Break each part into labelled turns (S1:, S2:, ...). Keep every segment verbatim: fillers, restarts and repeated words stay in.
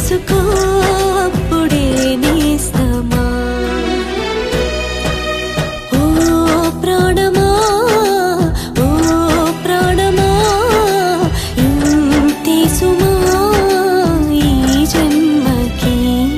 S1: చేసుకో అప్పుడే నేస్తమా ఓ ప్రాణమా ఓ ప్రాణమా ఇంతే సుమా ఈ జన్మకి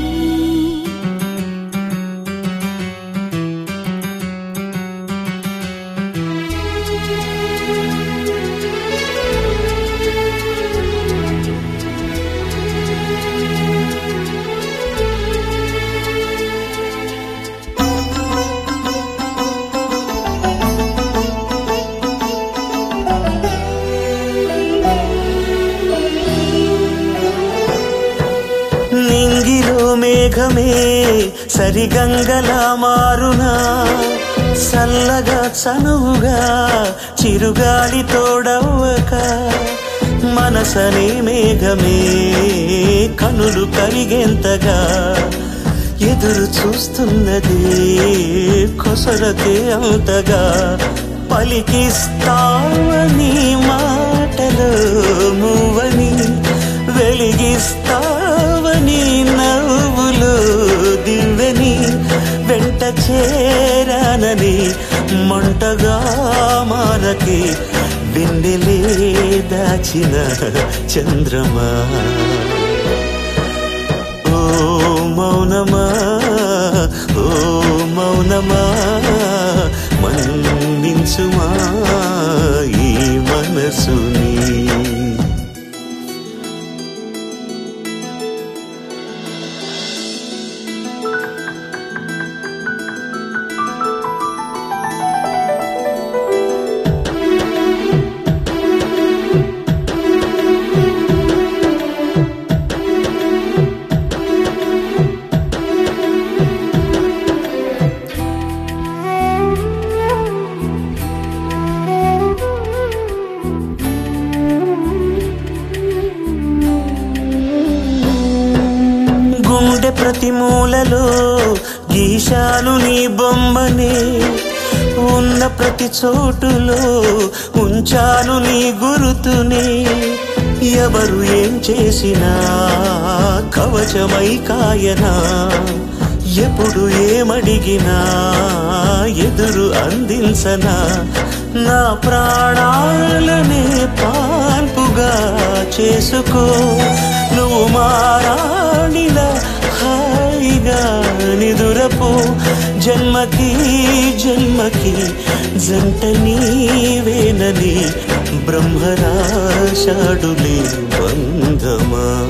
S2: నింగిలో మేఘమే సరిగంగలా మారునా చల్లగా చనువుగా చిరుగాలి తోడవ్వక మనసనే మేఘమే కనులు కరిగేంతగా ఎదురు చూస్తున్నది కొసరతే అంతగా పలికిస్తావని మాటలు మూవని వెలిగిస్తావని నవ్వులు దివ్వని వెంట చేరానని మంటగా మారకి వెన్నెలే దాచిన చంద్రమా ఓ మౌనమా ఓ మౌనమా మన్నించుమా ఈ మనసుని గుండె ప్రతి మూలలో గీశాను నీ బొమ్మనే ఉన్న ప్రతి చోటులో ఉంచాను నీ గురుతునే ఎవరు ఏం చేసినా కవచమై కాయనా ఎప్పుడు ఏమడిగినా ఎదురు అందించనా నా ప్రాణాలనే పాన్పుగా చేసుకో నువ్వు మారాణిలా హాయిగా నిదురపో జన్మకి జన్మకి జంట నీవేనని బ్రహ్మరాశాడులే బంధమా.